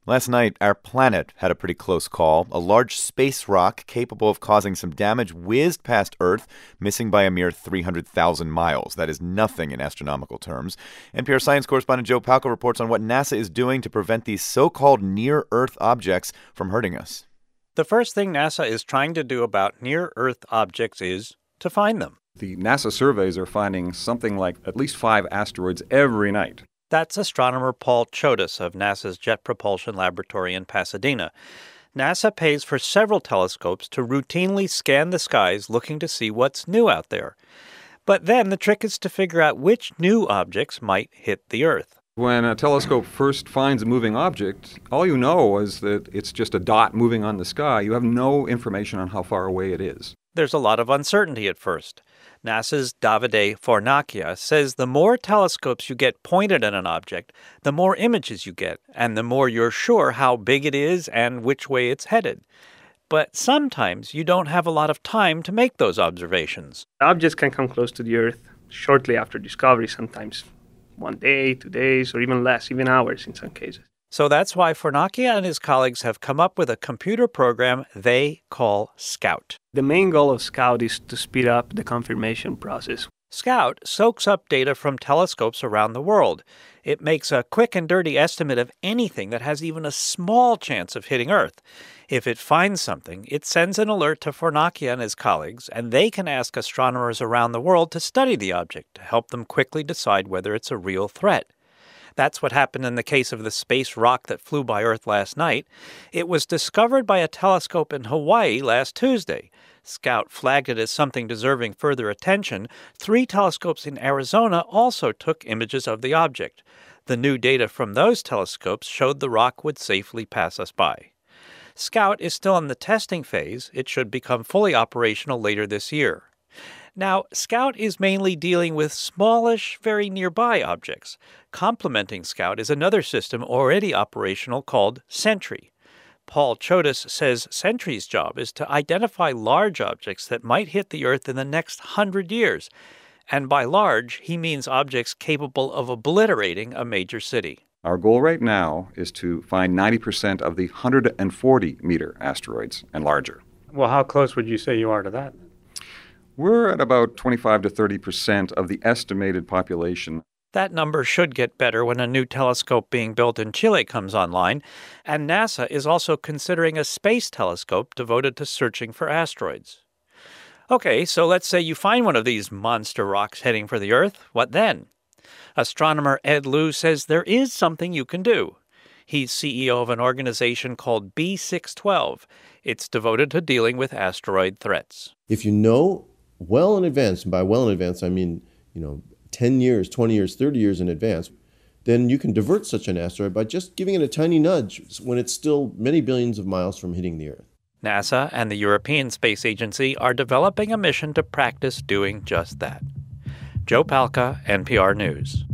Last night, our planet had a pretty close call. A large space rock capable of causing some damage whizzed past Earth, missing by a mere 300,000 miles. That is nothing in astronomical terms. NPR science correspondent Joe Palca reports on what NASA is doing to prevent these so-called near-Earth objects from hurting us. The first thing NASA is trying to do about near-Earth objects is to find them. The NASA surveys are finding something like at least 5 asteroids every night. That's astronomer Paul Chodas of NASA's Jet Propulsion Laboratory in Pasadena. NASA pays for several telescopes to routinely scan the skies looking to see what's new out there. But then the trick is to figure out which new objects might hit the Earth. When a telescope first finds a moving object, all you know is that it's just a dot moving on the sky. You have no information on how far away it is. There's a lot of uncertainty at first. NASA's Davide Fornacchia says the more telescopes you get pointed at an object, the more images you get, and the more you're sure how big it is and which way it's headed. But sometimes you don't have a lot of time to make those observations. Objects can come close to the Earth shortly after discovery, sometimes 1 day, 2 days, or even less, even hours in some cases. So that's why Fornacchia and his colleagues have come up with a computer program they call SCOUT. The main goal of SCOUT is to speed up the confirmation process. SCOUT soaks up data from telescopes around the world. It makes a quick and dirty estimate of anything that has even a small chance of hitting Earth. If it finds something, it sends an alert to Fornacchia and his colleagues, and they can ask astronomers around the world to study the object to help them quickly decide whether it's a real threat. That's what happened in the case of the space rock that flew by Earth last night. It was discovered by a telescope in Hawaii last Tuesday. SCOUT flagged it as something deserving further attention. 3 telescopes in Arizona also took images of the object. The new data from those telescopes showed the rock would safely pass us by. SCOUT is still in the testing phase. It should become fully operational later this year. Now, SCOUT is mainly dealing with smallish, very nearby objects. Complementing SCOUT is another system already operational called Sentry. Paul Chodas says Sentry's job is to identify large objects that might hit the Earth in the next 100 years. And by large, he means objects capable of obliterating a major city. Our goal right now is to find 90% of the 140-meter asteroids and larger. Well, how close would you say you are to that? We're at about 25 to 30% of the estimated population. That number should get better when a new telescope being built in Chile comes online, and NASA is also considering a space telescope devoted to searching for asteroids. Okay, so let's say you find one of these monster rocks heading for the Earth. What then? Astronomer Ed Lu says there is something you can do. He's CEO of an organization called B612. It's devoted to dealing with asteroid threats. If you know well in advance, and by well in advance I mean, 10 years, 20 years, 30 years in advance, then you can divert such an asteroid by just giving it a tiny nudge when it's still many billions of miles from hitting the Earth. NASA and the European Space Agency are developing a mission to practice doing just that. Joe Palca, NPR News.